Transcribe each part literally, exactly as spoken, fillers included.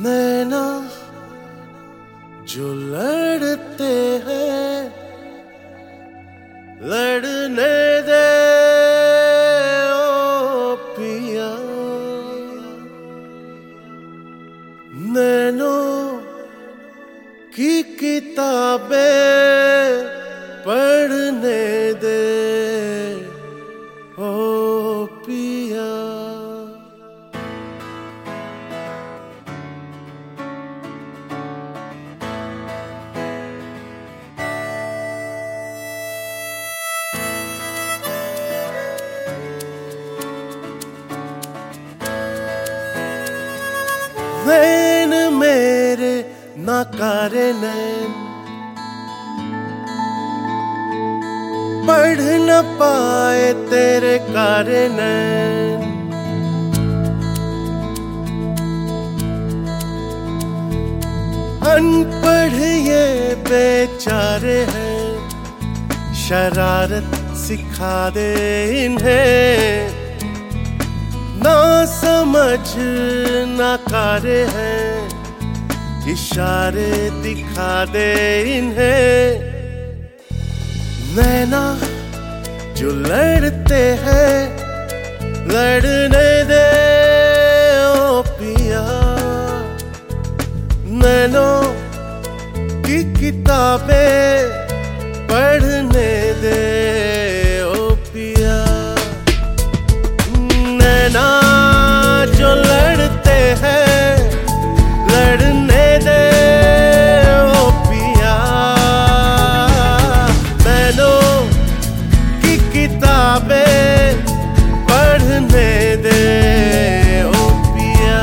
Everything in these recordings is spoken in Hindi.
नैना जो लड़ते हैं लड़ने दे ओ पिया, नैनों की किताबें पढ़ने दे ओ पिया। नैन मेरे नाकारे नैन पढ़ न पाए तेरे कारे नैन, अनपढ़ ये बेचारे हैं, शरारत सिखा दे इन्हें, ना समझ नाकारे हैं, इशारे दिखा दे इन्हें। नैना जो लड़ते हैं लड़ने दे ओ पिया, नैनों की किताबें पढ़ने दे ओ पिया। नैना जो लड़ते हैं लड़ने दे ओ पिया, नैनों की किताबें पढ़ने दे ओ पिया।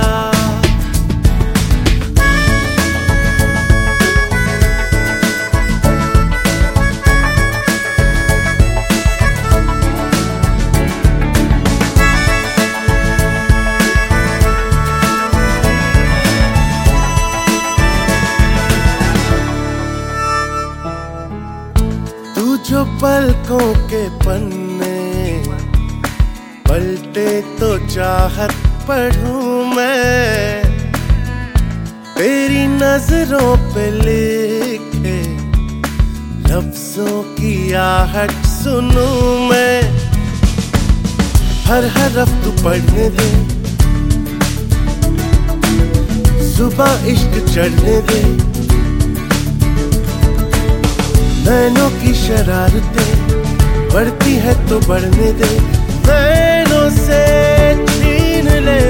जो पलकों के पन्ने पलटे तो चाहत पढ़ूं मैं, तेरी नजरों पे लिखे लफ्जों की आहट सुनूं मैं। हर हरफ तू पढ़ने दे, सुबह इश्क चढ़ने दे, नैनों की शरारतें बढ़ती है तो बढ़ने दे, नैनों से छीन ले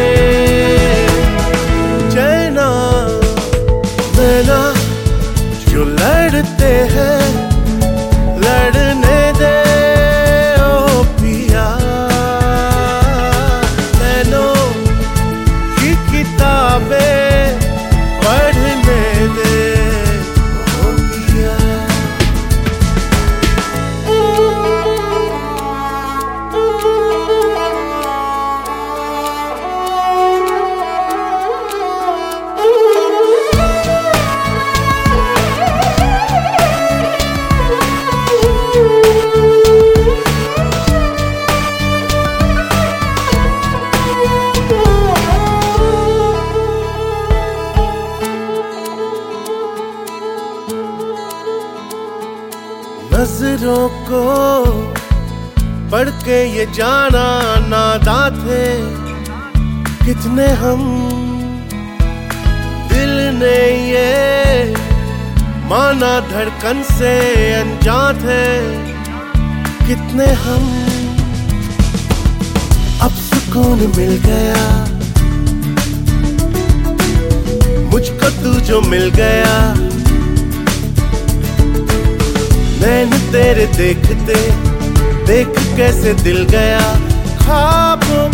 चैना। नैना जो लड़ते हैं लड़ने दे ओ पिया, नैनों की किताबें पढ़ने दे। नजरों को पढ़ के ये जाना नादां थे कितने हम, दिल ने ये माना धड़कन से अनजान थे कितने हम। अब सुकून मिल गया मुझको तू जो मिल गया, नैन तेरे देखते देख कैसे दिल गया ख्वाबों